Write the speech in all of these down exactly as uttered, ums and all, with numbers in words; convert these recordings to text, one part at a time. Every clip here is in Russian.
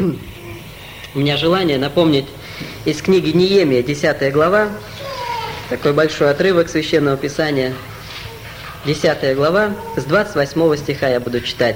у меня желание напомнить из книги Неемия, десятая глава, такой большой отрывок Священного Писания, десятая глава, с двадцать восьмого стиха я буду читать.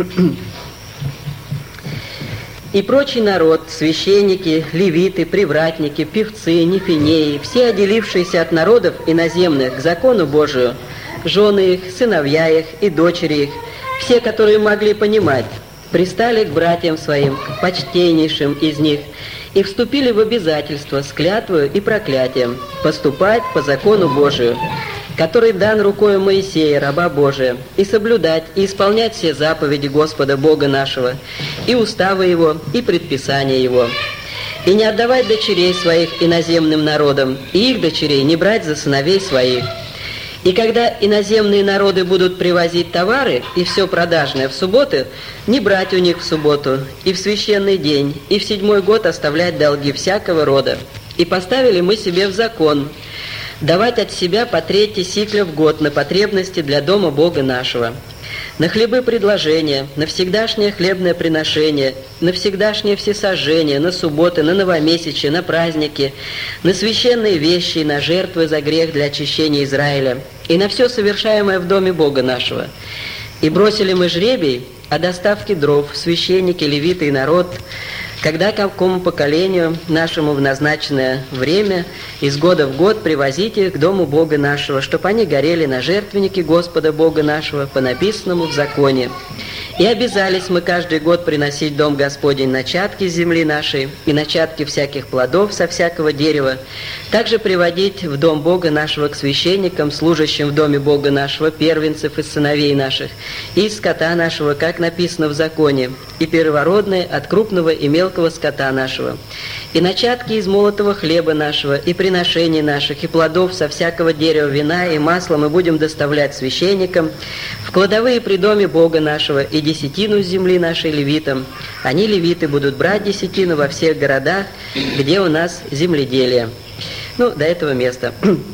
«И прочий народ, священники, левиты, привратники, певцы, нефинеи, все отделившиеся от народов иноземных к закону Божию, жены их, сыновья их и дочери их, все, которые могли понимать, пристали к братьям своим, к почтеннейшим из них, и вступили в обязательство с клятвою и проклятием поступать по закону Божию, который дан рукою Моисея, раба Божия, и соблюдать, и исполнять все заповеди Господа Бога нашего, и уставы Его, и предписания Его, и не отдавать дочерей своих иноземным народам, и их дочерей не брать за сыновей своих. И когда иноземные народы будут привозить товары и все продажное в субботы, не брать у них в субботу, и в священный день, и в седьмой год оставлять долги всякого рода. И поставили мы себе в закон давать от себя по трети сикля в год на потребности для дома Бога нашего, на хлебы предложения, на всегдашнее хлебное приношение, на всегдашнее всесожжение, на субботы, на новомесячие, на праздники, на священные вещи, на жертвы за грех для очищения Израиля, и на все совершаемое в доме Бога нашего. И бросили мы жребий о доставке дров, священники, левиты и народ, когда какому поколению нашему в назначенное время из года в год привозить их к дому Бога нашего, чтобы они горели на жертвеннике Господа Бога нашего по написанному в законе. И обязались мы каждый год приносить в дом Господень начатки земли нашей и начатки всяких плодов со всякого дерева, также приводить в дом Бога нашего к священникам, служащим в доме Бога нашего, первенцев из сыновей наших, и из скота нашего, как написано в законе, и первородные от крупного и мелкого скота нашего, и начатки из молотого хлеба нашего, и приношений наших, и плодов со всякого дерева, вина и масла мы будем доставлять священникам в кладовые при доме Бога нашего, и десятину с земли нашей левитам. Они, левиты, будут брать десятину во всех городах, где у нас земледелие». Ну, до этого места.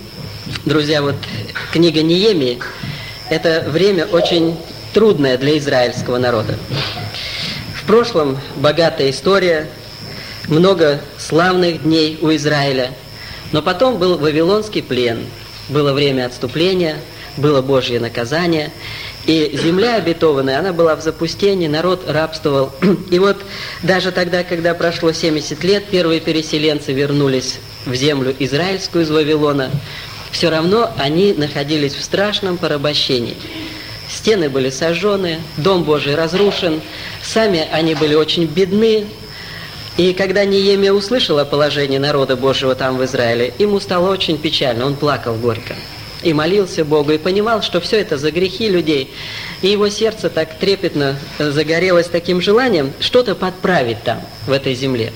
Друзья, вот книга Неемии – это время очень трудное для израильского народа. В прошлом богатая история, много славных дней у Израиля, но потом был вавилонский плен, было время отступления, было Божье наказание, и земля обетованная, она была в запустении, народ рабствовал. И вот даже тогда, когда прошло семьдесят лет, первые переселенцы вернулись в землю израильскую из Вавилона, все равно они находились в страшном порабощении. Стены были сожжены, Дом Божий разрушен, сами они были очень бедны. И когда Неемия услышал о положении народа Божьего там в Израиле, ему стало очень печально, он плакал горько. И молился Богу, и понимал, что все это за грехи людей. И его сердце так трепетно загорелось таким желанием что-то подправить там, в этой земле.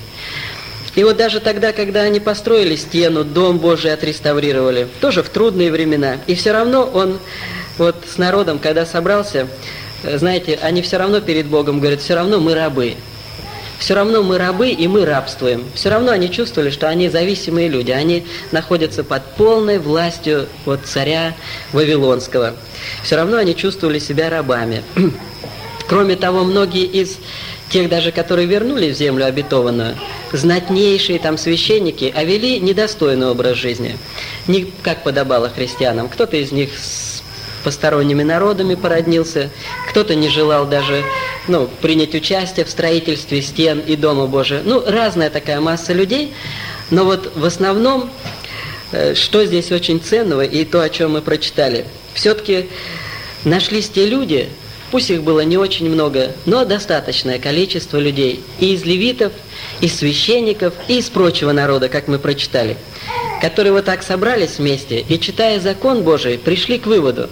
И вот даже тогда, когда они построили стену, Дом Божий отреставрировали, тоже в трудные времена, и все равно он вот с народом, когда собрался, знаете, они все равно перед Богом говорят, все равно мы рабы. Все равно мы рабы, и мы рабствуем. Все равно они чувствовали, что они зависимые люди. Они находятся под полной властью вот, царя Вавилонского. Все равно они чувствовали себя рабами. Кроме того, многие из тех даже, которые вернулись в землю обетованную, знатнейшие там священники, а вели недостойный образ жизни. Не как подобало христианам. Кто-то из них с посторонними народами породнился, кто-то не желал даже ну, принять участие в строительстве стен и Дома Божия. Ну, разная такая масса людей, но вот в основном, что здесь очень ценного, и то, о чем мы прочитали, все-таки нашлись те люди, пусть их было не очень много, но достаточное количество людей, и из левитов, и из священников, и из прочего народа, как мы прочитали, которые вот так собрались вместе и, читая закон Божий, пришли к выводу,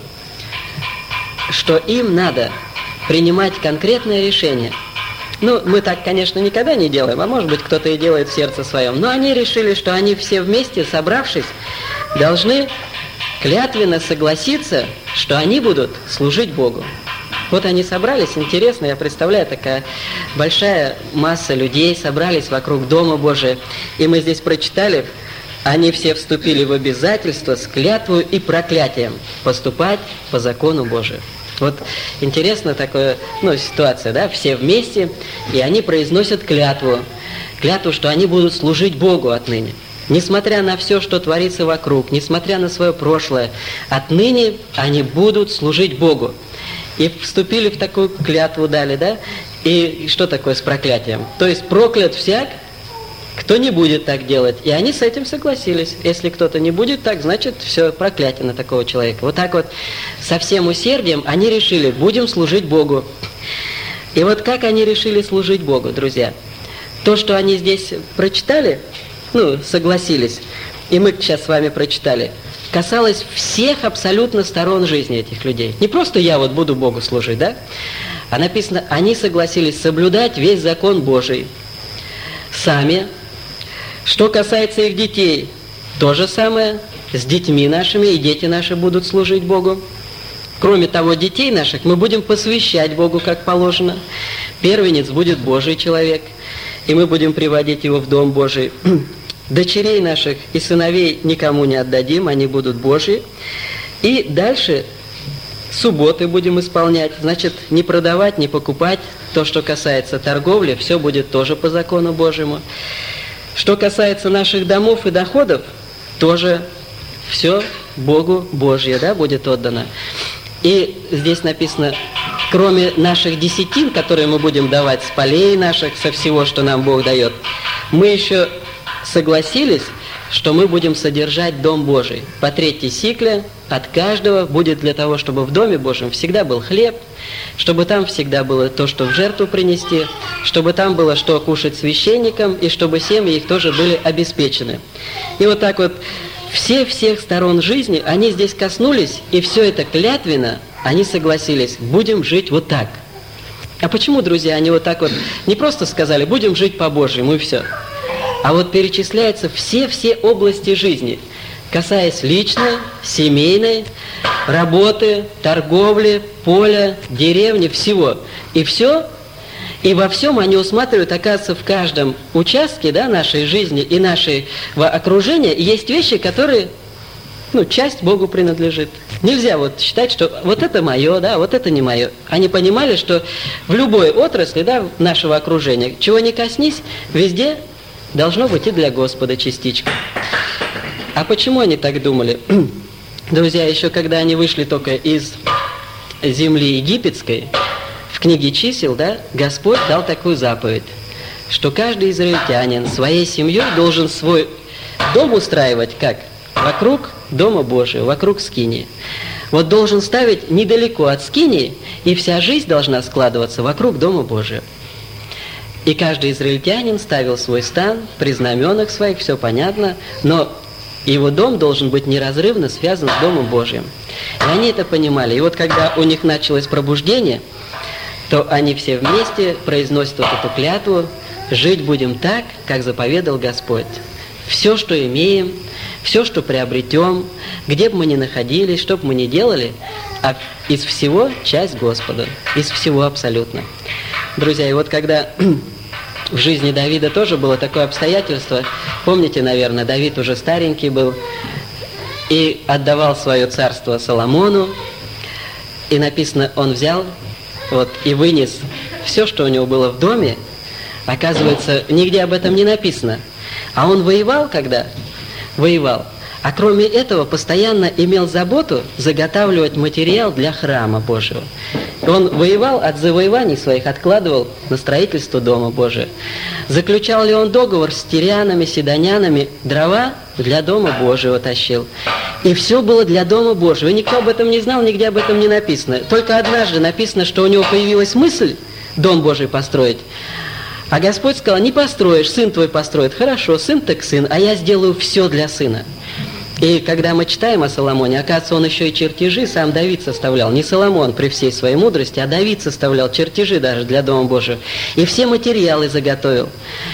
что им надо принимать конкретное решение. Ну, мы так, конечно, никогда не делаем, а может быть, кто-то и делает в сердце своем. Но они решили, что они все вместе, собравшись, должны клятвенно согласиться, что они будут служить Богу. Вот они собрались, интересно, я представляю, такая большая масса людей собрались вокруг Дома Божия. И мы здесь прочитали, они все вступили в обязательство с клятвою и проклятием поступать по закону Божию. Вот интересно такая, ну, ситуация, да, все вместе, и они произносят клятву, клятву, что они будут служить Богу отныне. Несмотря на все, что творится вокруг, несмотря на свое прошлое, отныне они будут служить Богу. И вступили в такую клятву, дали, да? И что такое с проклятием? То есть проклят всяк, кто не будет так делать. И они с этим согласились. Если кто-то не будет так, значит, все, проклятие на такого человека. Вот так вот, со всем усердием они решили, будем служить Богу. И вот как они решили служить Богу, друзья? То, что они здесь прочитали, ну, согласились, и мы сейчас с вами прочитали, касалось всех абсолютно сторон жизни этих людей. Не просто я вот буду Богу служить, да? А написано, они согласились соблюдать весь закон Божий сами. Что касается их детей, то же самое, с детьми нашими, и дети наши будут служить Богу. Кроме того, детей наших мы будем посвящать Богу, как положено. Первенец будет Божий человек, и мы будем приводить его в Дом Божий. Дочерей наших и сыновей никому не отдадим, они будут Божьи. И дальше субботы будем исполнять. Значит, не продавать, не покупать. То, что касается торговли, все будет тоже по закону Божьему. Что касается наших домов и доходов, тоже все Богу Божье, да, будет отдано. И здесь написано, кроме наших десятин, которые мы будем давать с полей наших, со всего, что нам Бог дает, мы еще согласились, что мы будем содержать Дом Божий. По третьей сикле от каждого будет для того, чтобы в Доме Божьем всегда был хлеб, чтобы там всегда было то, что в жертву принести, чтобы там было что кушать священникам, и чтобы семьи их тоже были обеспечены. И вот так вот все всех сторон жизни, они здесь коснулись, и все это клятвенно, они согласились, будем жить вот так. А почему, друзья, они вот так вот не просто сказали, будем жить по-божьему, и все. А вот перечисляются все-все области жизни, касаясь личной, семейной, работы, торговли, поля, деревни, всего. И все, и во всем они усматривают, оказывается, в каждом участке, да, нашей жизни и нашего окружения есть вещи, которые, ну, часть Богу принадлежит. Нельзя вот считать, что вот это мое, да, вот это не мое. Они понимали, что в любой отрасли, да, нашего окружения, чего ни коснись, везде должно быть и для Господа частичка. А почему они так думали? Друзья, еще когда они вышли только из земли египетской, в книге чисел, да, Господь дал такую заповедь, что каждый израильтянин своей семьей должен свой дом устраивать как? Вокруг Дома Божьего, вокруг скинии. Вот должен ставить недалеко от скинии, и вся жизнь должна складываться вокруг Дома Божьего. И каждый израильтянин ставил свой стан при знаменах своих, все понятно, но его дом должен быть неразрывно связан с Домом Божьим. И они это понимали. И вот когда у них началось пробуждение, то они все вместе произносят вот эту клятву: «Жить будем так, как заповедал Господь». Все, что имеем, все, что приобретем, где бы мы ни находились, что бы мы ни делали, а из всего часть Господа, из всего абсолютно. Друзья, и вот когда в жизни Давида тоже было такое обстоятельство, помните, наверное, Давид уже старенький был и отдавал свое царство Соломону, и написано, он взял вот, и вынес все, что у него было в доме. Оказывается, нигде об этом не написано. А он воевал когда? Воевал. А кроме этого, постоянно имел заботу заготавливать материал для храма Божьего. Он воевал, от завоеваний своих откладывал на строительство Дома Божия. Заключал ли он договор с тирянами, сидонянами, дрова для Дома Божьего тащил. И все было для Дома Божьего. И никто об этом не знал, нигде об этом не написано. Только однажды написано, что у него появилась мысль Дом Божий построить. А Господь сказал, не построишь, сын твой построит. Хорошо, сын так сын, а я сделаю все для сына. И когда мы читаем о Соломоне, оказывается, он еще и чертежи сам Давид составлял. Не Соломон при всей своей мудрости, а Давид составлял чертежи даже для Дома Божьего. И все материалы заготовил.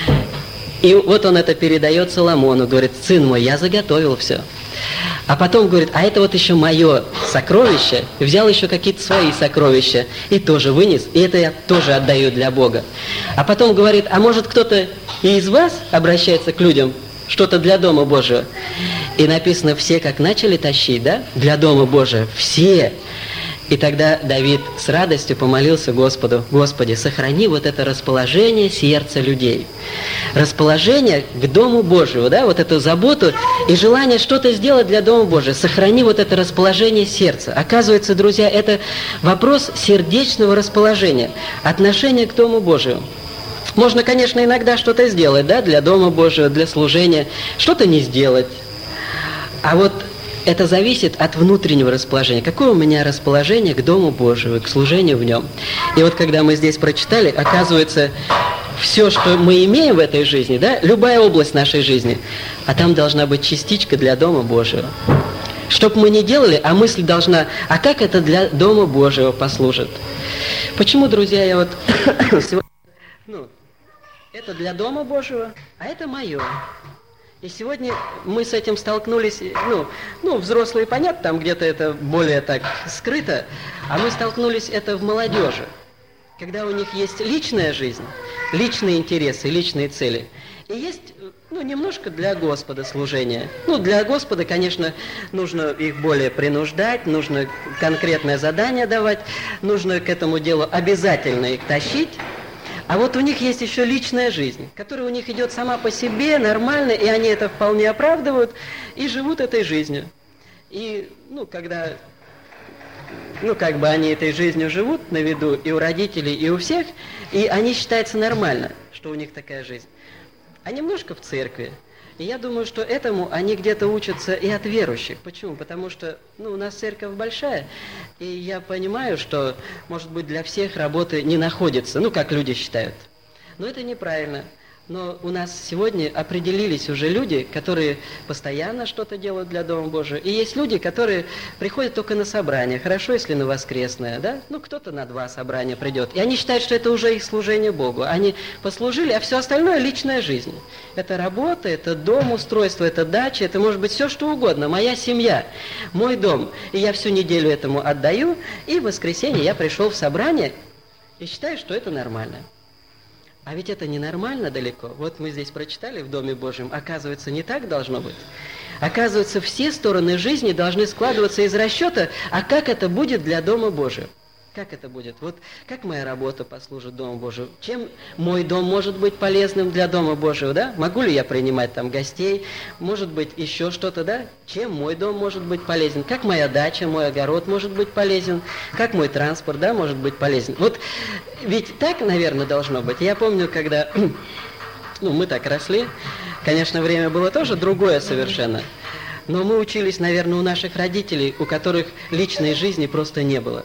И вот он это передает Соломону, говорит, сын мой, я заготовил все. А потом говорит, а это вот еще мое сокровище. Взял еще какие-то свои сокровища и тоже вынес. И это я тоже отдаю для Бога. А потом говорит, а может кто-то и из вас обращается к людям, что-то для Дома Божьего? И написано, все как начали тащить, да, для Дома Божия, все. И тогда Давид с радостью помолился Господу: «Господи, сохрани вот это расположение сердца людей». Расположение к Дому Божию, да, вот эту заботу и желание что-то сделать для Дома Божия. Сохрани вот это расположение сердца. Оказывается, друзья, это вопрос сердечного расположения, отношения к Дому Божию. Можно, конечно, иногда что-то сделать, да, для Дома Божьего, для служения, что-то не сделать. А вот это зависит от внутреннего расположения. Какое у меня расположение к Дому Божьему, к служению в нем. И вот когда мы здесь прочитали, оказывается, все, что мы имеем в этой жизни, да, любая область нашей жизни, а там должна быть частичка для Дома Божьего. Что бы мы ни делали, а мысль должна, а как это для Дома Божьего послужит? Почему, друзья, я вот сегодня, ну, это для Дома Божьего, а это мое. И сегодня мы с этим столкнулись, ну, ну, взрослые, понятно, там где-то это более так скрыто, а мы столкнулись это в молодежи, когда у них есть личная жизнь, личные интересы, личные цели, и есть, ну, немножко для Господа служения. Ну, для Господа, конечно, нужно их более принуждать, нужно конкретное задание давать, нужно к этому делу обязательно их тащить. А вот у них есть еще личная жизнь, которая у них идет сама по себе, нормально, и они это вполне оправдывают, и живут этой жизнью. И, ну, когда, ну, как бы они этой жизнью живут на виду и у родителей, и у всех, и они считаются нормально, что у них такая жизнь. А немножко в церкви. И я думаю, что этому они где-то учатся и от верующих. Почему? Потому что, ну, у нас церковь большая, и я понимаю, что, может быть, для всех работы не находится, ну, как люди считают. Но это неправильно. Но у нас сегодня определились уже люди, которые постоянно что-то делают для Дома Божия. И есть люди, которые приходят только на собрание. Хорошо, если на воскресное, да? Ну, кто-то на два собрания придет. И они считают, что это уже их служение Богу. Они послужили, а все остальное – личная жизнь. Это работа, это дом, устройство, это дача, это может быть все, что угодно. Моя семья, мой дом. И я всю неделю этому отдаю. И в воскресенье я пришел в собрание и считаю, что это нормально. А ведь это ненормально далеко. Вот мы здесь прочитали в Доме Божьем, оказывается, не так должно быть. Оказывается, все стороны жизни должны складываться из расчета, а как это будет для Дома Божьего? Как это будет? Вот как моя работа послужит Дому Божию? Чем мой дом может быть полезным для Дома Божьего, да? Могу ли я принимать там гостей? Может быть, еще что-то, да? Чем мой дом может быть полезен? Как моя дача, мой огород может быть полезен? Как мой транспорт, да, может быть полезен? Вот ведь так, наверное, должно быть. Я помню, когда, ну, мы так росли, конечно, время было тоже другое совершенно. Но мы учились, наверное, у наших родителей, у которых личной жизни просто не было.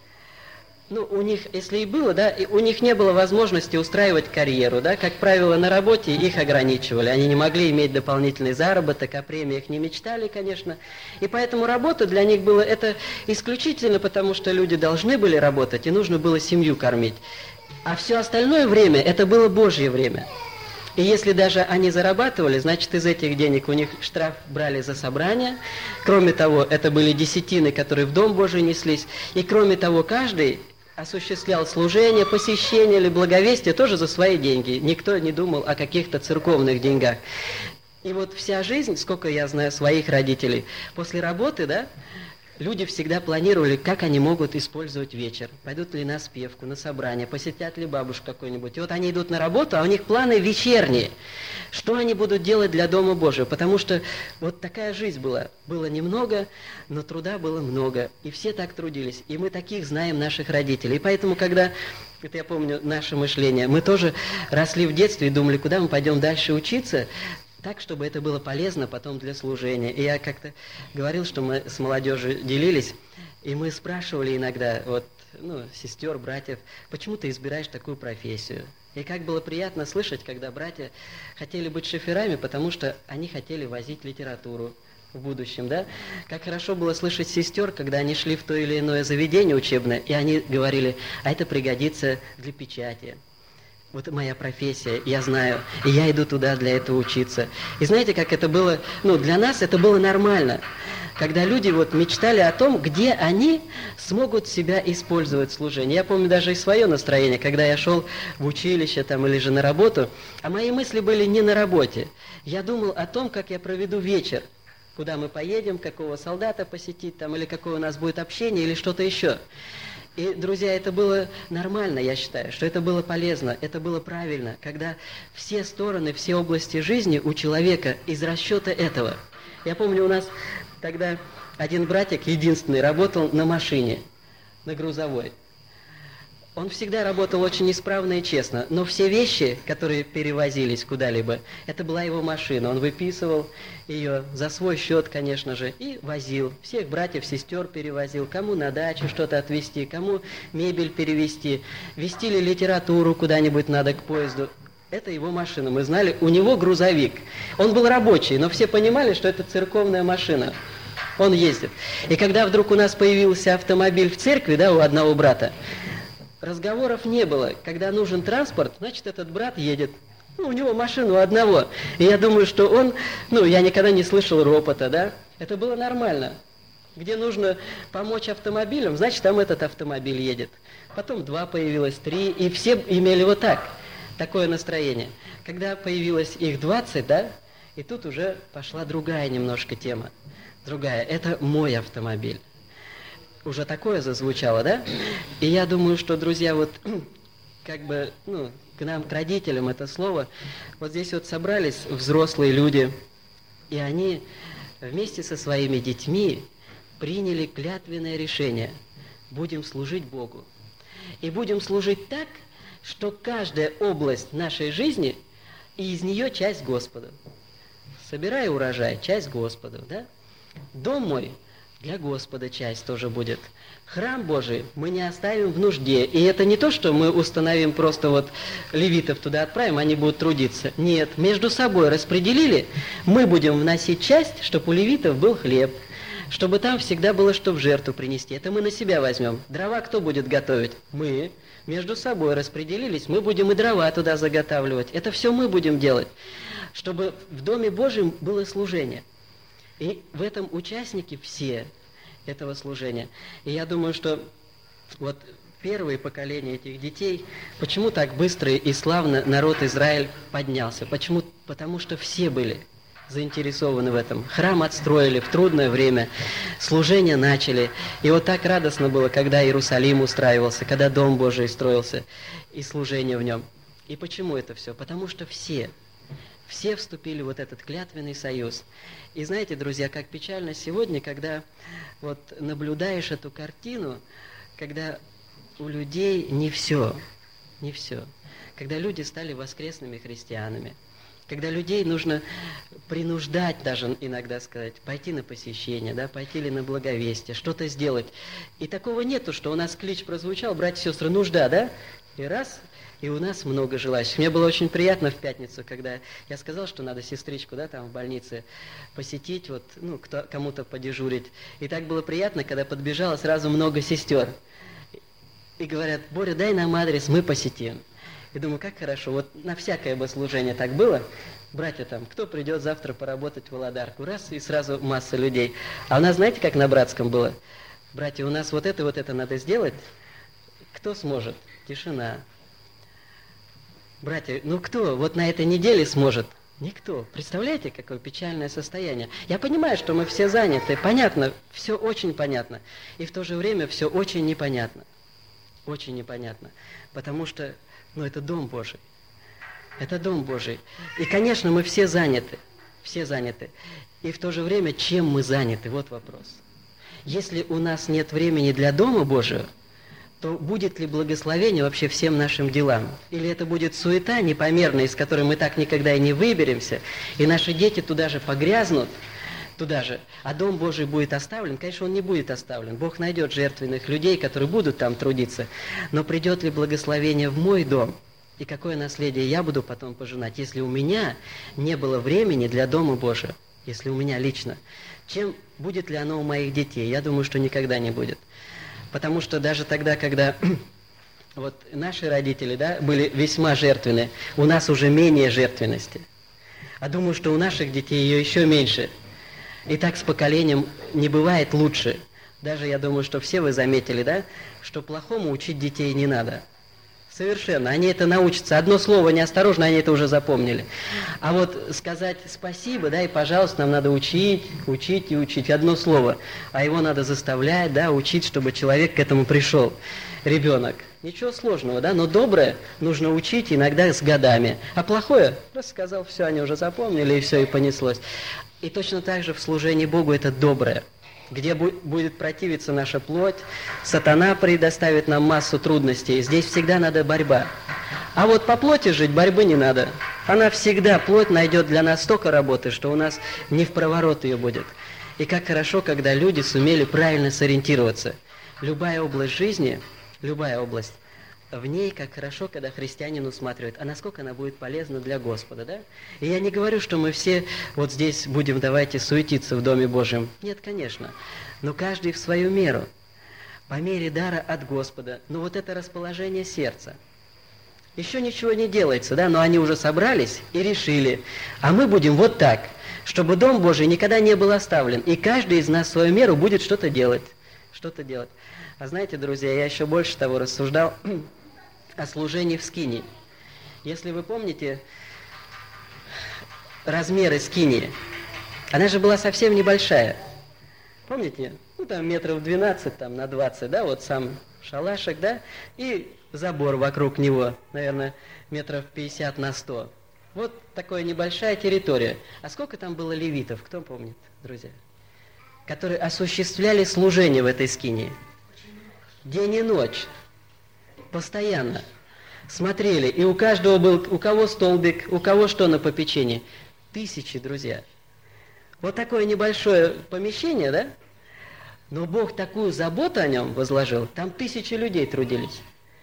Ну, у них, если и было, да, у них не было возможности устраивать карьеру, да, как правило, на работе их ограничивали, они не могли иметь дополнительный заработок, о премиях не мечтали, конечно, и поэтому работа для них была, это исключительно потому, что люди должны были работать, и нужно было семью кормить, а все остальное время, это было Божье время. И если даже они зарабатывали, значит, из этих денег у них штраф брали за собрание. Кроме того, это были десятины, которые в Дом Божий неслись. И кроме того, каждый осуществлял служение, посещение или благовестие тоже за свои деньги. Никто не думал о каких-то церковных деньгах. И вот вся жизнь, сколько я знаю своих родителей, после работы, да, люди всегда планировали, как они могут использовать вечер. Пойдут ли на спевку, на собрание, посетят ли бабушку какую-нибудь. И вот они идут на работу, а у них планы вечерние. Что они будут делать для Дома Божьего? Потому что вот такая жизнь была. Было немного, но труда было много. И все так трудились. И мы таких знаем наших родителей. И поэтому, когда, это я помню наше мышление, мы тоже росли в детстве и думали, куда мы пойдем дальше учиться, так, чтобы это было полезно потом для служения. И я как-то говорил, что мы с молодежью делились, и мы спрашивали иногда, вот, ну, сестер, братьев, почему ты избираешь такую профессию? И как было приятно слышать, когда братья хотели быть шоферами, потому что они хотели возить литературу в будущем, да? Как хорошо было слышать сестер, когда они шли в то или иное заведение учебное, и они говорили, а это пригодится для печати. Вот моя профессия, я знаю, и я иду туда для этого учиться. И знаете, как это было, ну, для нас это было нормально, когда люди вот мечтали о том, где они смогут себя использовать в служении. Я помню даже и свое настроение, когда я шел в училище там или же на работу, а мои мысли были не на работе. Я думал о том, как я проведу вечер. куда мы поедем, какого солдата посетить там, или какое у нас будет общение, или что-то еще. И, друзья, это было нормально, я считаю, что это было полезно, это было правильно, когда все стороны, все области жизни у человека из расчета этого. Я помню, у нас тогда один братик, единственный, работал на машине, на грузовой. Он всегда работал очень исправно и честно, но все вещи, которые перевозились куда-либо, это была его машина. Он выписывал ее за свой счет, конечно же, и возил. Всех братьев, сестер перевозил, кому на дачу что-то отвезти, кому мебель перевезти, везти ли литературу куда-нибудь надо к поезду. Это его машина, мы знали, у него грузовик. Он был рабочий, но все понимали, что это церковная машина. Он ездит. И когда вдруг у нас появился автомобиль в церкви, да, у одного брата, разговоров не было. Когда нужен транспорт, значит, этот брат едет. Ну, у него машина у одного. И я думаю, что он... Ну, я никогда не слышал ропота, да? Это было нормально. Где нужно помочь автомобилям, значит, там этот автомобиль едет. Потом два появилось, три, и все имели вот так. Такое настроение. Когда появилось их двадцать, да? И тут уже пошла другая немножко тема. Другая. Это мой автомобиль. Уже такое зазвучало, да? И я думаю, что, друзья, вот как бы, ну, к нам, к родителям это слово, вот здесь вот собрались взрослые люди, и они вместе со своими детьми приняли клятвенное решение: будем служить Богу. И будем служить так, что каждая область нашей жизни, и из нее часть Господа. Собирая урожай, часть Господа, да? Дом мой для Господа часть тоже будет. Храм Божий мы не оставим в нужде. И это не то, что мы установим просто вот левитов туда отправим, они будут трудиться. Нет, между собой распределили, мы будем вносить часть, чтобы у левитов был хлеб, чтобы там всегда было что в жертву принести. Это мы на себя возьмем. Дрова кто будет готовить? Мы. Между собой распределились, мы будем и дрова туда заготавливать. Это все мы будем делать, чтобы в Доме Божьем было служение. И в этом участники все этого служения. И я думаю, что вот первые поколения этих детей, почему так быстро и славно народ Израиль поднялся? Почему? Потому что все были заинтересованы в этом. Храм отстроили в трудное время, служение начали. И вот так радостно было, когда Иерусалим устраивался, когда Дом Божий строился, и служение в нем. И почему это все? Потому что все... Все вступили в вот этот клятвенный союз. И знаете, друзья, как печально сегодня, когда вот наблюдаешь эту картину, когда у людей не все, не все. Когда люди стали воскресными христианами, когда людей нужно принуждать даже иногда сказать, пойти на посещение, да, пойти ли на благовестие, что-то сделать. И такого нету, что у нас клич прозвучал, братья и сестры, нужда, да? И раз... И у нас много желающих. Мне было очень приятно в пятницу, когда я сказал, что надо сестричку, да, там в больнице посетить, вот, ну, кто, кому-то подежурить. И так было приятно, когда подбежало сразу много сестер. И говорят: Боря, дай нам адрес, мы посетим. И думаю, как хорошо, вот на всякое бы служение так было. Братья там, кто придет завтра поработать в Володарку? Раз, и сразу масса людей. А у нас, знаете, как на братском было? Братья, у нас вот это, вот это надо сделать. Кто сможет? Тишина. Братья, ну кто вот на этой неделе сможет? Никто. Представляете, какое печальное состояние? Я понимаю, что мы все заняты. Понятно, все очень понятно. И в то же время все очень непонятно. Очень непонятно. Потому что, ну, это Дом Божий. Это Дом Божий. И, конечно, мы все заняты. Все заняты. И в то же время, чем мы заняты? Вот вопрос. Если у нас нет времени для Дома Божьего, то будет ли благословение вообще всем нашим делам? Или это будет суета непомерная, из которой мы так никогда и не выберемся, и наши дети туда же погрязнут, туда же, а Дом Божий будет оставлен? Конечно, он не будет оставлен. Бог найдет жертвенных людей, которые будут там трудиться. Но придет ли благословение в мой дом? И какое наследие я буду потом пожинать, если у меня не было времени для Дома Божия? Если у меня лично. Чем будет ли оно у моих детей? Я думаю, что никогда не будет. Потому что даже тогда, когда вот наши родители, да, были весьма жертвенны, у нас уже менее жертвенности. А думаю, что у наших детей ее еще меньше. И так с поколением не бывает лучше. Даже я думаю, что все вы заметили, да, что плохому учить детей не надо. Совершенно. Они это научатся. Одно слово неосторожно, они это уже запомнили. А вот сказать спасибо, да, и пожалуйста, нам надо учить, учить и учить. Одно слово. А его надо заставлять, да, учить, чтобы человек к этому пришел. Ребенок. Ничего сложного, да, но доброе нужно учить иногда с годами. А плохое, просто сказал, все, они уже запомнили, и все, и понеслось. И точно так же в служении Богу это доброе. Где будет противиться наша плоть, сатана предоставит нам массу трудностей. Здесь всегда надо борьба. А вот по плоти жить борьбы не надо. Она всегда, плоть найдет для нас столько работы, что у нас не в проворот ее будет. И как хорошо, когда люди сумели правильно сориентироваться. Любая область жизни, любая область, в ней как хорошо, когда христианин усматривает, а насколько она будет полезна для Господа, да? И я не говорю, что мы все вот здесь будем, давайте, суетиться в Доме Божьем. Нет, конечно. Но каждый в свою меру, по мере дара от Господа. Но вот это расположение сердца. Еще ничего не делается, да? Но они уже собрались и решили. А мы будем вот так, чтобы Дом Божий никогда не был оставлен. И каждый из нас в свою меру будет что-то делать. Что-то делать. А знаете, друзья, я еще больше того рассуждал о служении в скинии. Если вы помните размеры скинии, она же была совсем небольшая. Помните? Ну, там метров двенадцать там, на двадцать, да, вот сам шалашик, да, и забор вокруг него, наверное, метров пятьдесят на сто. Вот такая небольшая территория. А сколько там было левитов, кто помнит, друзья? Которые осуществляли служение в этой скинии. День и ночь. Постоянно. Смотрели. И у каждого был, у кого столбик, у кого что на попечении. Тысячи, друзья. Вот такое небольшое помещение, да? Но Бог такую заботу о нем возложил. Там тысячи людей трудились.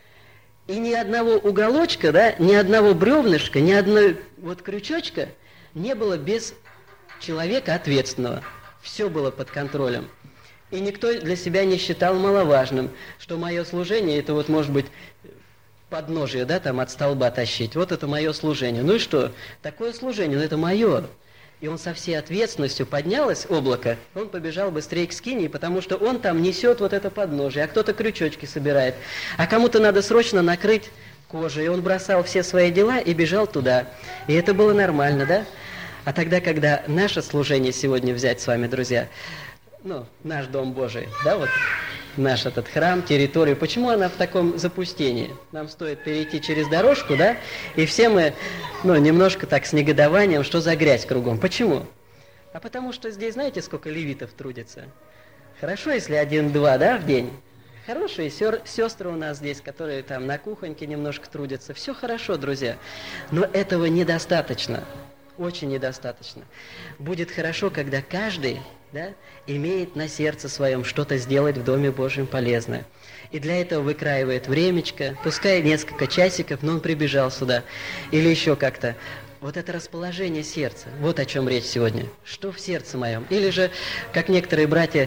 И ни одного уголочка, да, ни одного бревнышка, ни одной вот крючочка не было без человека ответственного. Все было под контролем. И никто для себя не считал маловажным, что мое служение, это вот может быть подножие, да, там от столба тащить. Вот это мое служение. Ну и что? Такое служение, но это мое. И он со всей ответственностью поднялось облако, он побежал быстрее к скинии, потому что он там несет вот это подножие, а кто-то крючочки собирает. А кому-то надо срочно накрыть кожей. И он бросал все свои дела и бежал туда. И это было нормально, да? А тогда, когда наше служение сегодня взять с вами, друзья, ну, наш Дом Божий, да, вот наш этот храм, территорию, почему она в таком запустении? Нам стоит перейти через дорожку, да, и все мы, ну, немножко так с негодованием, что за грязь кругом. Почему? А потому что здесь, знаете, сколько левитов трудится? Хорошо, если один-два, да, в день. Хорошие сестры у нас здесь, которые там на кухоньке немножко трудятся. Все хорошо, друзья, но этого недостаточно. Очень недостаточно. Будет хорошо, когда каждый, да, имеет на сердце своем что-то сделать в Доме Божьем полезное. И для этого выкраивает времечко, пускай несколько часиков, но он прибежал сюда. Или еще как-то. Вот это расположение сердца. Вот о чем речь сегодня. Что в сердце моем? Или же, как некоторые братья,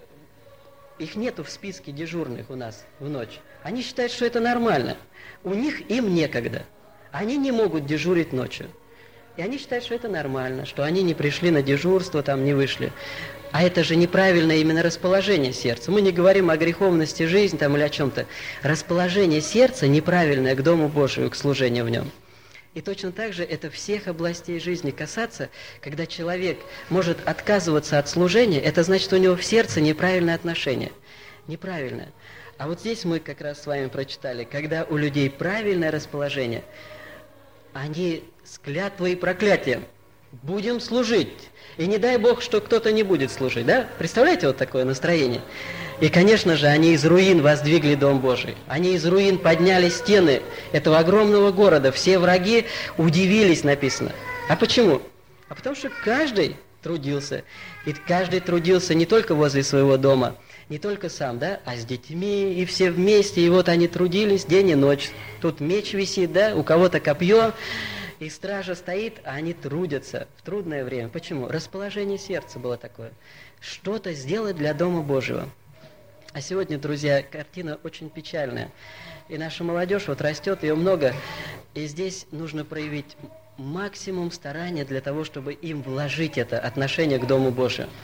их нету в списке дежурных у нас в ночь. Они считают, что это нормально. У них им некогда. Они не могут дежурить ночью. И они считают, что это нормально, что они не пришли на дежурство, там не вышли. А это же неправильное именно расположение сердца. Мы не говорим о греховности жизни там, или о чем-то. Расположение сердца неправильное к Дому Божию, к служению в нем. И точно так же это всех областей жизни касаться, когда человек может отказываться от служения, это значит, у него в сердце неправильное отношение. Неправильное. А вот здесь мы как раз с вами прочитали, когда у людей правильное расположение, они с клятвой и проклятием. Будем служить. И не дай Бог, что кто-то не будет служить, да? Представляете вот такое настроение? И, конечно же, они из руин воздвигли Дом Божий. Они из руин подняли стены этого огромного города. Все враги удивились, написано. А почему? А потому что каждый трудился. И каждый трудился не только возле своего дома, не только сам, да, а с детьми, и все вместе. И вот они трудились день и ночь. Тут меч висит, да, у кого-то копье. И стража стоит, а они трудятся в трудное время. Почему? Расположение сердца было такое. Что-то сделать для Дома Божьего. А сегодня, друзья, картина очень печальная. И наша молодежь вот растет, ее много. И здесь нужно проявить максимум старания для того, чтобы им вложить это отношение к Дому Божию.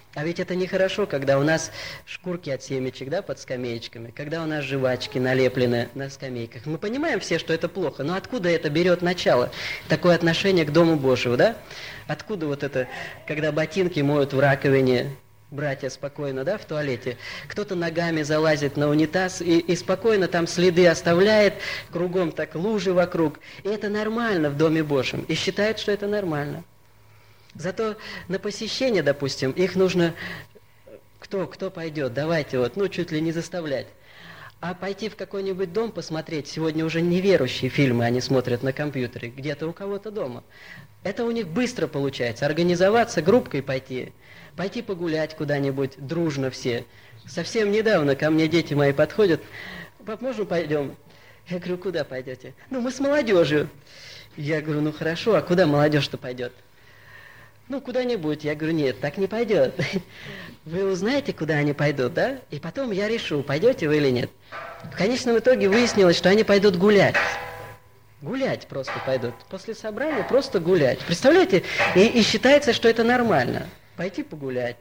А ведь это нехорошо, когда у нас шкурки от семечек, да, под скамеечками, когда у нас жвачки налеплены на скамейках. Мы понимаем все, что это плохо, но откуда это берет начало? Такое отношение к Дому Божию, да? Откуда вот это, когда ботинки моют в раковине, братья спокойно, да, в туалете, кто-то ногами залазит на унитаз и, и спокойно там следы оставляет, кругом так лужи вокруг. И это нормально в Доме Божьем, и считают, что это нормально. Зато на посещение, допустим, их нужно, кто, кто пойдет, давайте вот, ну чуть ли не заставлять. А пойти в какой-нибудь дом посмотреть, сегодня уже неверующие фильмы они смотрят на компьютере, где-то у кого-то дома. Это у них быстро получается, организоваться группкой пойти, пойти погулять куда-нибудь дружно все. Совсем недавно ко мне дети мои подходят: пап, можно пойдем? Я говорю, куда пойдете? Ну мы с молодежью. Я говорю, ну хорошо, а куда молодежь-то пойдет? Ну, куда-нибудь. Я говорю, нет, так не пойдет. Вы узнаете, куда они пойдут, да? И потом я решу, пойдете вы или нет. В конечном итоге выяснилось, что они пойдут гулять. Гулять просто пойдут. После собрания просто гулять. Представляете? И, и считается, что это нормально. Пойти погулять.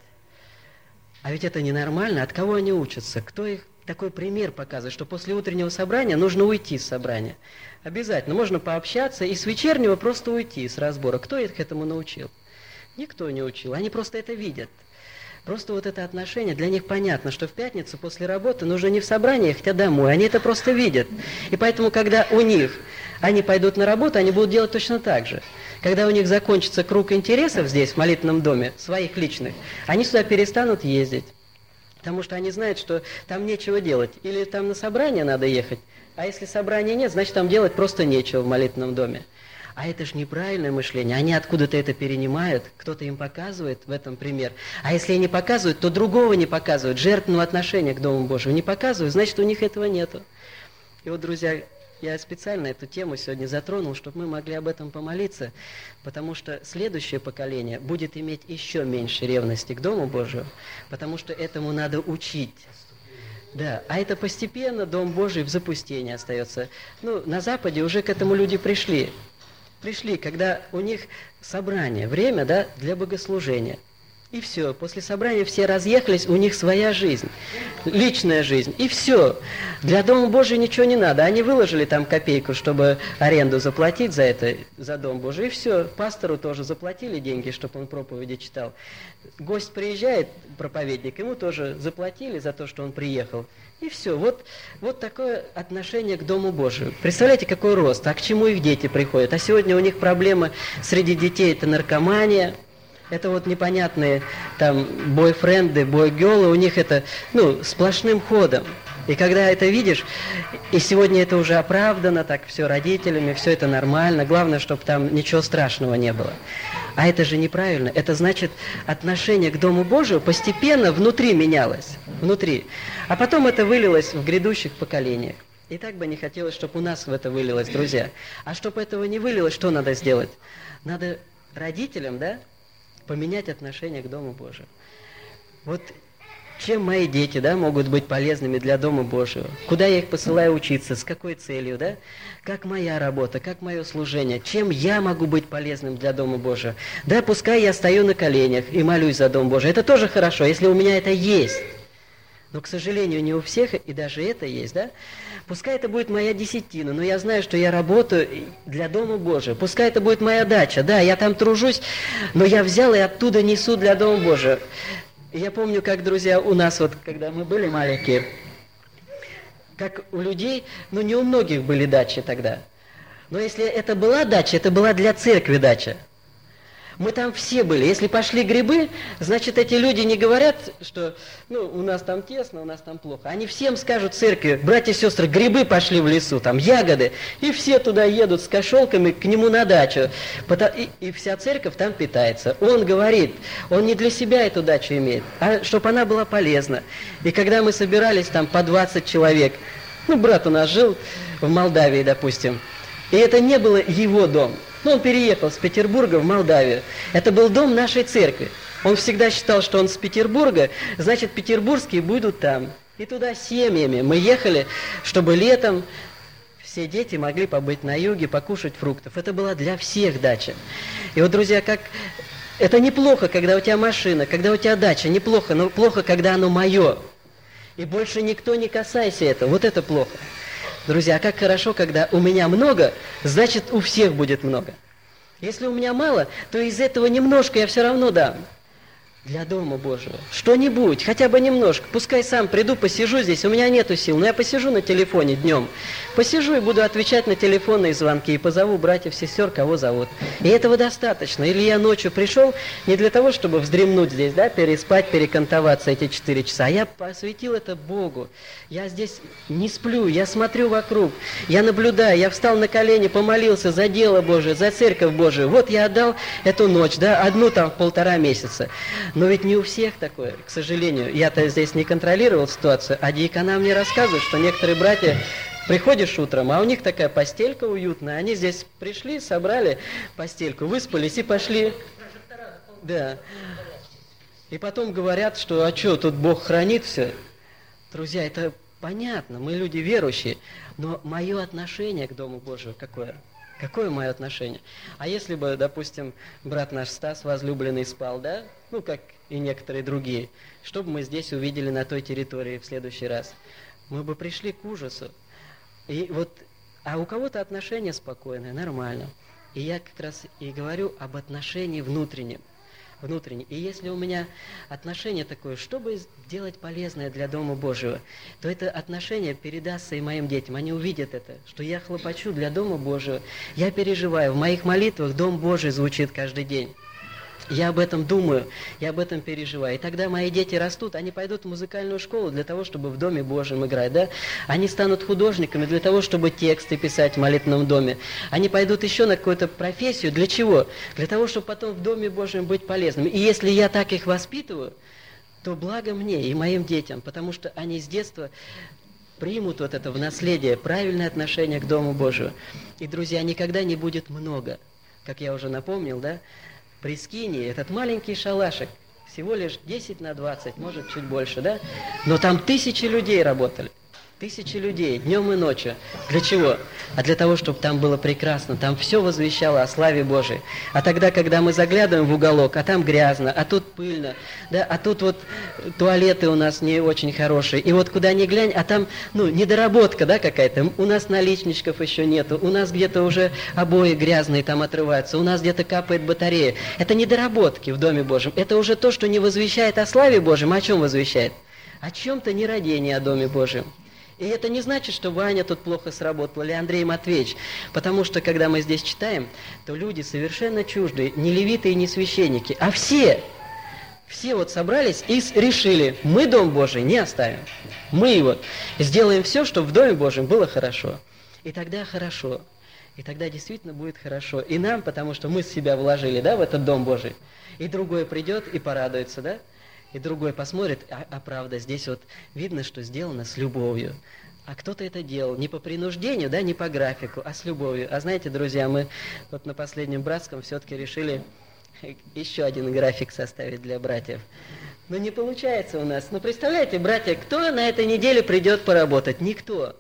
А ведь это ненормально. От кого они учатся? Кто их такой пример показывает, что после утреннего собрания нужно уйти с собрания? Обязательно. Можно пообщаться и с вечернего просто уйти с разбора. Кто их этому научил? Никто не учил, они просто это видят. Просто вот это отношение, для них понятно, что в пятницу после работы нужно не в собрание ехать, а домой. Они это просто видят. И поэтому, когда у них, они пойдут на работу, они будут делать точно так же. Когда у них закончится круг интересов здесь, в молитвенном доме, своих личных, они сюда перестанут ездить. Потому что они знают, что там нечего делать. Или там на собрание надо ехать, а если собрания нет, значит там делать просто нечего в молитвенном доме. А это же неправильное мышление. Они откуда-то это перенимают, кто-то им показывает в этом пример. А если не показывают, то другого не показывают. Жертвенного отношения к Дому Божьему не показывают, значит, у них этого нету. И вот, друзья, я специально эту тему сегодня затронул, чтобы мы могли об этом помолиться, потому что следующее поколение будет иметь еще меньше ревности к Дому Божию, потому что этому надо учить. Да, а это постепенно Дом Божий в запустении остается. Ну, на Западе уже к этому люди пришли. Пришли, когда у них собрание, время, да, для богослужения. И все, после собрания все разъехались, у них своя жизнь, личная жизнь, и все. Для Дома Божия ничего не надо. Они выложили там копейку, чтобы аренду заплатить за это, за Дом Божий, и все. Пастору тоже заплатили деньги, чтобы он проповеди читал. Гость приезжает, проповедник, ему тоже заплатили за то, что он приехал. И все. Вот, вот такое отношение к Дому Божию. Представляете, какой рост, а к чему их дети приходят? А сегодня у них проблемы среди детей – это наркомания. Это вот непонятные там бойфренды, бойгелы, у них это, ну, сплошным ходом. И когда это видишь, и сегодня это уже оправдано, так все родителями, все это нормально, главное, чтобы там ничего страшного не было. А это же неправильно. Это значит, отношение к Дому Божию постепенно внутри менялось, внутри. А потом это вылилось в грядущих поколениях. И так бы не хотелось, чтобы у нас в это вылилось, друзья. А чтобы этого не вылилось, что надо сделать? Надо родителям, да, поменять отношение к Дому Божию. Вот чем мои дети, да, могут быть полезными для Дома Божьего? Куда я их посылаю учиться? С какой целью, да? Как моя работа, как мое служение? Чем я могу быть полезным для Дома Божьего? Да, пускай я стою на коленях и молюсь за Дом Божий. Это тоже хорошо, если у меня это есть. Но, к сожалению, не у всех, и даже это есть, да? Пускай это будет моя десятина, но я знаю, что я работаю для Дома Божия. Пускай это будет моя дача, да, я там тружусь, но я взял и оттуда несу для Дома Божия. Я помню, как, друзья, у нас вот, когда мы были маленькие, как у людей, ну не у многих были дачи тогда. Но если это была дача, это была для церкви дача. Мы там все были. Если пошли грибы, значит, эти люди не говорят, что ну, у нас там тесно, у нас там плохо. Они всем скажут церкви: братья и сестры, грибы пошли в лесу, там ягоды. И все туда едут с кошелками к нему на дачу. И, и вся церковь там питается. Он говорит, он не для себя эту дачу имеет, а чтобы она была полезна. И когда мы собирались там по двадцать человек, ну, брат у нас жил в Молдавии, допустим, и это не было его дом. Ну, он переехал с Петербурга в Молдавию. Это был дом нашей церкви. Он всегда считал, что он с Петербурга, значит, петербургские будут там. И туда семьями мы ехали, чтобы летом все дети могли побыть на юге, покушать фруктов. Это была для всех дача. И вот, друзья, как Это неплохо, когда у тебя машина, когда у тебя дача, неплохо, но плохо, когда оно мое. И больше никто не касайся этого, вот это плохо. Друзья, а как хорошо, когда у меня много, значит у всех будет много. Если у меня мало, то из этого немножко я все равно дам. Для Дома Божьего. Что-нибудь, хотя бы немножко. Пускай сам приду, посижу здесь, у меня нету сил, но я посижу на телефоне днем. Посижу и буду отвечать на телефонные звонки и позову братьев, сестер, кого зовут. И этого достаточно. Или я ночью пришел не для того, чтобы вздремнуть здесь, да, переспать, перекантоваться эти четыре часа, а я посвятил это Богу. Я здесь не сплю, я смотрю вокруг, я наблюдаю, я встал на колени, помолился за дело Божие, за церковь Божию. Вот я отдал эту ночь, да, одну там полтора месяца. Но ведь не у всех такое, к сожалению. Я-то здесь не контролировал ситуацию, а диакона мне рассказывают, что некоторые братья, приходишь утром, а у них такая постелька уютная, они здесь пришли, собрали постельку, выспались и пошли. Да. И потом говорят, что, а что, тут Бог хранит все. Друзья, это понятно, мы люди верующие, но мое отношение к Дому Божию какое? Какое мое отношение? А если бы, допустим, брат наш Стас, возлюбленный, спал, да? Ну, как и некоторые другие. Что бы мы здесь увидели на той территории в следующий раз? Мы бы пришли к ужасу. И вот, а у кого-то отношение спокойное, нормально. И я как раз и говорю об отношении внутреннем. Внутренне. И если у меня отношение такое, чтобы делать полезное для Дома Божьего, то это отношение передастся и моим детям. Они увидят это, что я хлопочу для Дома Божьего. Я переживаю. В моих молитвах Дом Божий звучит каждый день. Я об этом думаю, я об этом переживаю. И тогда мои дети растут, они пойдут в музыкальную школу для того, чтобы в Доме Божьем играть, да? Они станут художниками для того, чтобы тексты писать в молитвенном доме. Они пойдут еще на какую-то профессию. Для чего? Для того, чтобы потом в Доме Божьем быть полезными. И если я так их воспитываю, то благо мне и моим детям, потому что они с детства примут вот это в наследие, правильное отношение к Дому Божию. И, друзья, никогда не будет много. Как я уже напомнил, да? При Скинии этот маленький шалашик, всего лишь десять на двадцать, может чуть больше, да? Но там тысячи людей работали. Тысячи людей, днем и ночью. Для чего? А для того, чтобы там было прекрасно. Там все возвещало о славе Божией. А тогда, когда мы заглядываем в уголок, а там грязно, а тут пыльно, да, а тут вот туалеты у нас не очень хорошие. И вот куда ни глянь, а там, ну, недоработка, да, какая-то. У нас наличничков еще нету. У нас где-то уже обои грязные там отрываются. У нас где-то капает батарея. Это недоработки в Доме Божьем. Это уже то, что не возвещает о славе Божьем. О чем возвещает? О чем-то нерадении о Доме Божьем. И это не значит, что Ваня тут плохо сработал, или Андрей Матвеевич, потому что, когда мы здесь читаем, то люди совершенно чуждые, не левиты и не священники, а все, все вот собрались и решили, мы Дом Божий не оставим, мы его сделаем все, чтобы в Доме Божьем было хорошо. И тогда хорошо, и тогда действительно будет хорошо. И нам, потому что мы себя вложили, да, в этот Дом Божий, и другой придет и порадуется, да? И другой посмотрит, а, а правда, здесь вот видно, что сделано с любовью. А кто-то это делал не по принуждению, да, не по графику, а с любовью. А знаете, друзья, мы вот на последнем братском все-таки решили еще один график составить для братьев. Но не получается у нас. Ну, представляете, братья, кто на этой неделе придет поработать? Никто.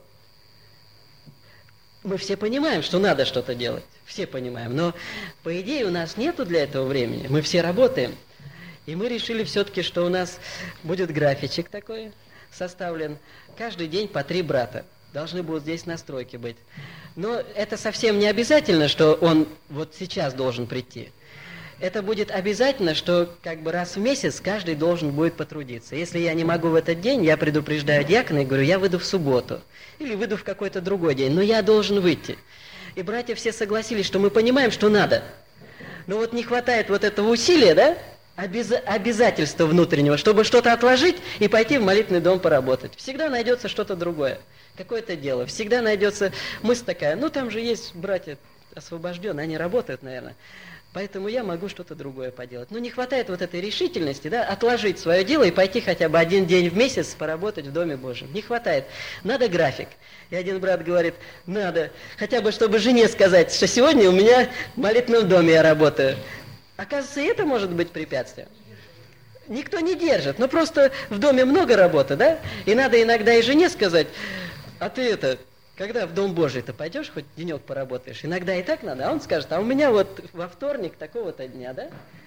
Мы все понимаем, что надо что-то делать. Все понимаем. Но, по идее, у нас нету для этого времени. Мы все работаем. И мы решили все-таки, что у нас будет графичек такой составлен. Каждый день по три брата. Должны будут здесь настройки быть. Но это совсем не обязательно, что он вот сейчас должен прийти. Это будет обязательно, что как бы раз в месяц каждый должен будет потрудиться. Если я не могу в этот день, я предупреждаю диакона и говорю, я выйду в субботу. Или выйду в какой-то другой день. Но я должен выйти. И братья все согласились, что мы понимаем, что надо. Но вот не хватает вот этого усилия, да? Обяз... обязательства внутреннего, чтобы что-то отложить и пойти в молитвенный дом поработать. Всегда найдется что-то другое, какое-то дело. Всегда найдется мысль такая, ну там же есть братья освобожденные, они работают, наверное. Поэтому я могу что-то другое поделать. Но не хватает вот этой решительности, да, отложить свое дело и пойти хотя бы один день в месяц поработать в Доме Божьем. Не хватает. Надо график. И один брат говорит, надо, хотя бы чтобы жене сказать, что сегодня у меня в молитвенном доме я работаю. Оказывается, и это может быть препятствием. Никто не держит, но просто в доме много работы, да? И надо иногда и жене сказать, а ты это, когда в Дом Божий-то пойдешь, хоть денек поработаешь, иногда и так надо, а он скажет, а у меня вот во вторник такого-то дня, да?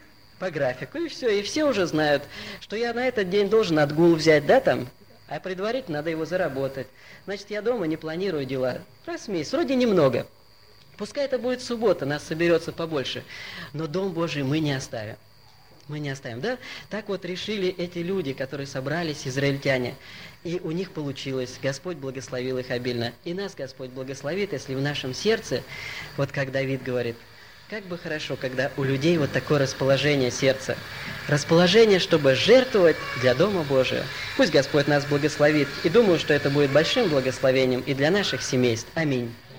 по графику, и все. И все уже знают, что я на этот день должен отгул взять, да, там, а предварительно надо его заработать. Значит, я дома не планирую дела. Раз в месяц, вроде немного. Пускай это будет суббота, нас соберется побольше, но Дом Божий мы не оставим. Мы не оставим, да? Так вот решили эти люди, которые собрались, израильтяне. И у них получилось. Господь благословил их обильно. И нас Господь благословит, если в нашем сердце, вот как Давид говорит, как бы хорошо, когда у людей вот такое расположение сердца. Расположение, чтобы жертвовать для Дома Божия. Пусть Господь нас благословит. И думаю, что это будет большим благословением и для наших семейств. Аминь.